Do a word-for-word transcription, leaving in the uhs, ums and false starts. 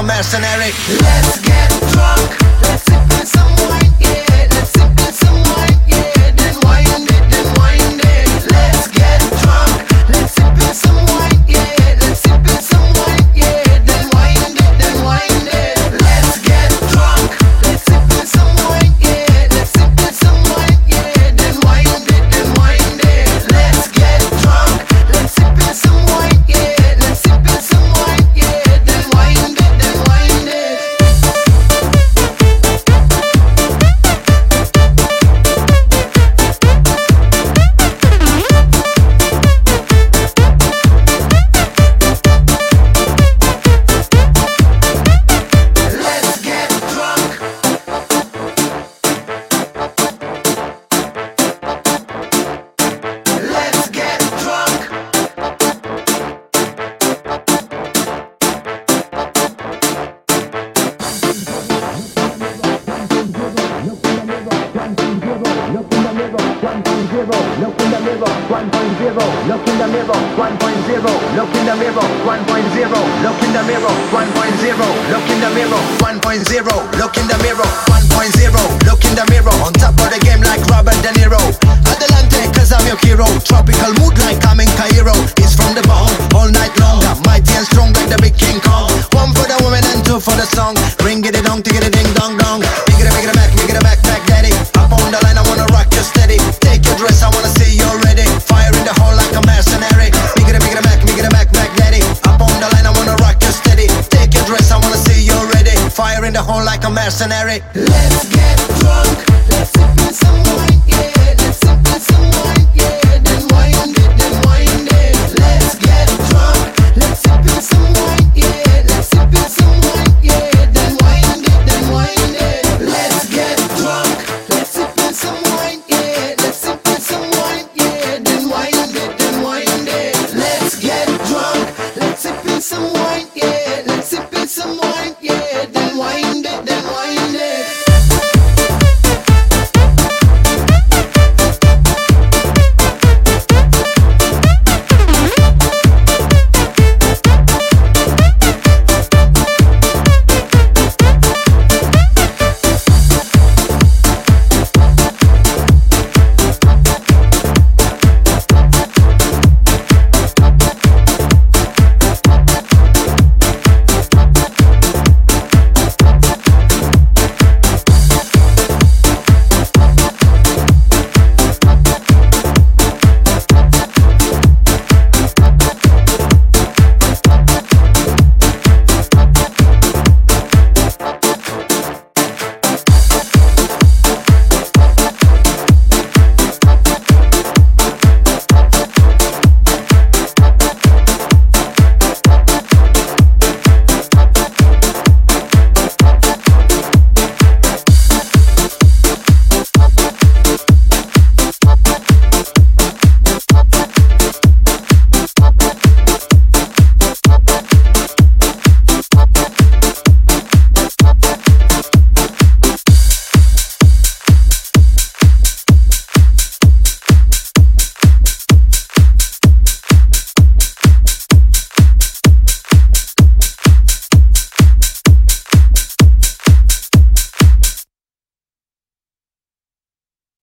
mercenary. Let's get drunk, let's sip in some wine, yeah. Let's sip in some wine, yeah. Then wind it, then wind it. Let's get drunk, let's sip in some wine, yeah. Let's sip in some wine, yeah. Then wind it, then wind it. Let's get drunk, let's sip in some wine, yeah. Let's sip in some wine, yeah. Then wind it, then wind it. Let's get drunk, let's sip in some wine, yeah. Let's sip in some wine, yeah. Then wind it, then wind it. Let's get drunk. Let's get drunk. Look in the mirror, one point zero. Look in the mirror, one point zero. Look in the mirror, one point zero. Look in the mirror, one point zero. Look in the mirror, one point zero. Look in the mirror, one point zero. Look in the mirror, one point zero. Look in the mirror, on top of the game like Robert De Niro. Adelante, cause I'm your hero. Tropical mood like I'm in Cairo. It's from the bone, all night long. I'm mighty and strong like the big King Kong. One for the woman and two for the song. Ring it a dong, ticket a ding dong dong. Big it a big it a back, big it a back, back daddy. Up on the line, I wanna rock you steady. Take your dress, I wanna see you ready. Fire in the hole like a mercenary. Big it a big it a back, big it a back, back daddy. Up on the line, I wanna rock you steady. Take your dress, I wanna see you ready. Fire in the hole like a mercenary. Let's get drunk.